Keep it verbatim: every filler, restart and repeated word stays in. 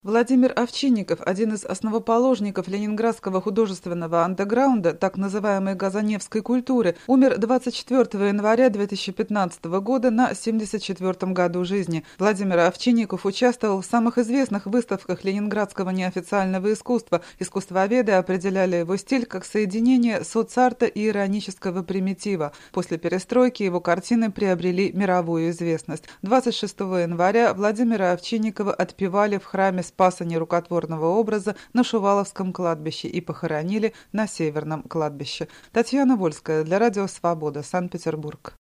Владимир Овчинников, один из основоположников ленинградского художественного андеграунда, так называемой газаневской культуры, умер двадцать четвёртого января две тысячи пятнадцатого года на семьдесят четвёртом году жизни. Владимир Овчинников участвовал в самых известных выставках ленинградского неофициального искусства. Искусствоведы определяли его стиль как соединение соцарта и иронического примитива. После перестройки его картины приобрели мировую известность. двадцать шестого января Владимира Овчинникова отпевали в храме Спаса нерукотворного образа на Шуваловском кладбище и похоронили на Северном кладбище. Татьяна Вольская для Радио Свобода, Санкт-Петербург.